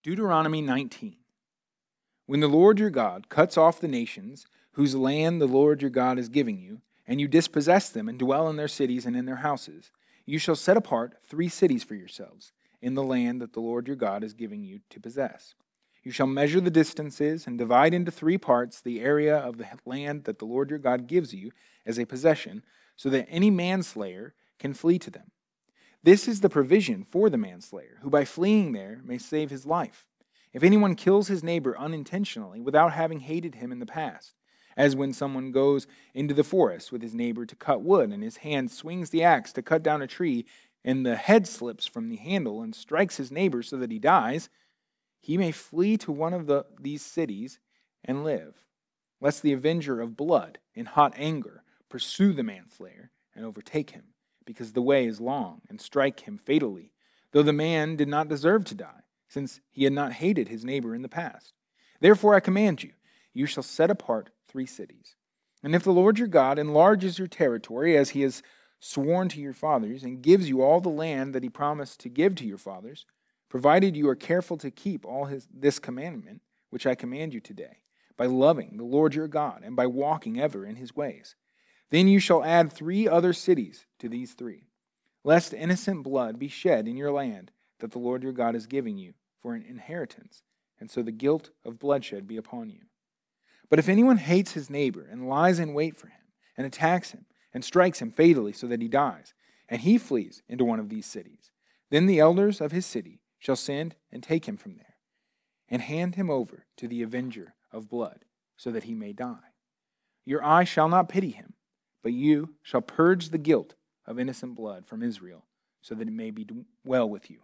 Deuteronomy 19. When the Lord your God cuts off the nations whose land the Lord your God is giving you, and you dispossess them and dwell in their cities and in their houses, you shall set apart 3 cities for yourselves in the land that the Lord your God is giving you to possess. You shall measure the distances and divide into 3 parts the area of the land that the Lord your God gives you as a possession, so that any manslayer can flee to them. This is the provision for the manslayer, who by fleeing there may save his life. If anyone kills his neighbor unintentionally without having hated him in the past, as when someone goes into the forest with his neighbor to cut wood, and his hand swings the axe to cut down a tree, and the head slips from the handle and strikes his neighbor so that he dies, he may flee to one of these cities and live, lest the avenger of blood, in hot anger, pursue the manslayer and overtake him, because the way is long, and strike him fatally, though the man did not deserve to die, since he had not hated his neighbor in the past. Therefore I command you, you shall set apart 3 cities. And if the Lord your God enlarges your territory as he has sworn to your fathers, and gives you all the land that he promised to give to your fathers, provided you are careful to keep this commandment, which I command you today, by loving the Lord your God, and by walking ever in his ways, then you shall add 3 other cities to these 3, lest innocent blood be shed in your land that the Lord your God is giving you for an inheritance, and so the guilt of bloodshed be upon you. But if anyone hates his neighbor and lies in wait for him, and attacks him, and strikes him fatally so that he dies, and he flees into one of these cities, then the elders of his city shall send and take him from there, and hand him over to the avenger of blood, so that he may die. Your eye shall not pity him, but you shall purge the guilt of innocent blood from Israel, so that it may be well with you.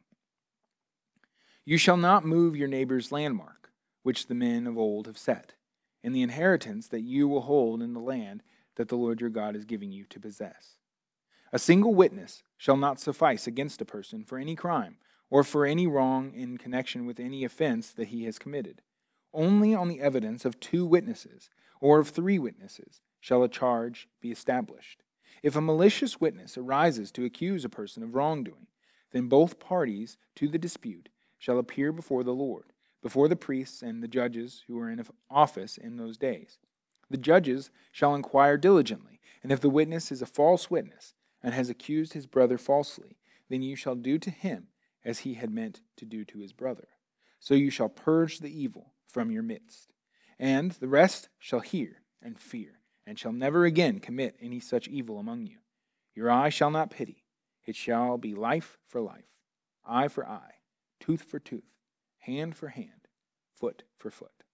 You shall not move your neighbor's landmark, which the men of old have set, in the inheritance that you will hold in the land that the Lord your God is giving you to possess. A single witness shall not suffice against a person for any crime, or for any wrong in connection with any offense that he has committed. Only on the evidence of 2 witnesses, or of 3 witnesses, shall a charge be established. If a malicious witness arises to accuse a person of wrongdoing, then both parties to the dispute shall appear before the Lord, before the priests and the judges who are in office in those days. The judges shall inquire diligently, and if the witness is a false witness and has accused his brother falsely, then you shall do to him as he had meant to do to his brother. So you shall purge the evil from your midst. And the rest shall hear and fear, and shall never again commit any such evil among you. Your eye shall not pity. It shall be life for life, eye for eye, tooth for tooth, hand for hand, foot for foot.